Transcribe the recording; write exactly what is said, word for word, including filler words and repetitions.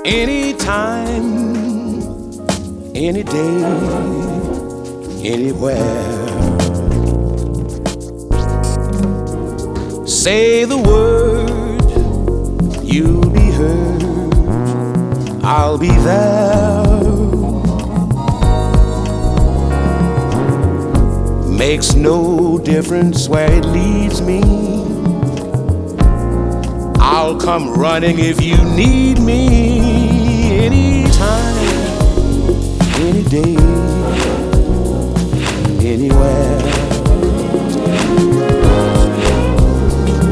anytime, any day, anywhere. Say the word, you'll be heard, I'll be there. Makes no difference where it leads me, I'll come running if you need me, anytime, any day.